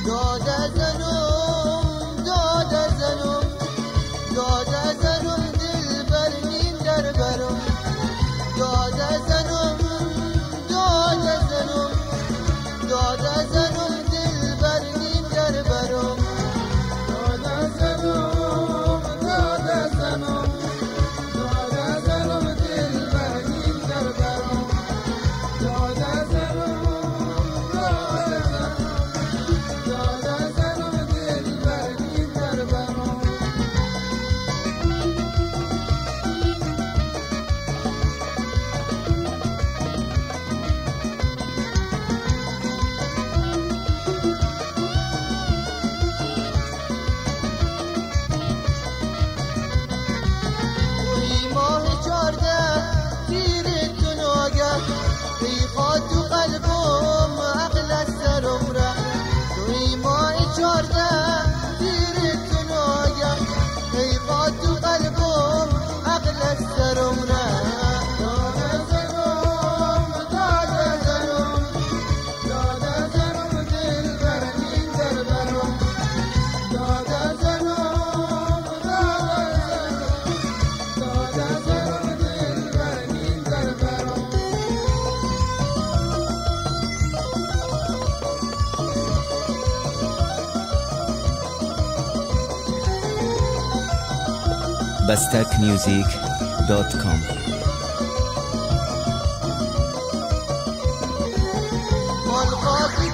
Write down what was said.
داد زنم داد زنم داد زنم دل برمین در برم داد زنم داد زنم داد زنم دل برمین در برم داد زنم داد زنم داد زنم دل برمین در برم داد زنم تو قلبم عقل از سرم ره توی ماه 14 تیر تو ناگه حیفا تو قلبم عقل از سرم ره داد زنم داد زنم داد زنم دل برمین در برم داد زنم داد زنم دل برمین در برم bastakmusic.com مال خاکی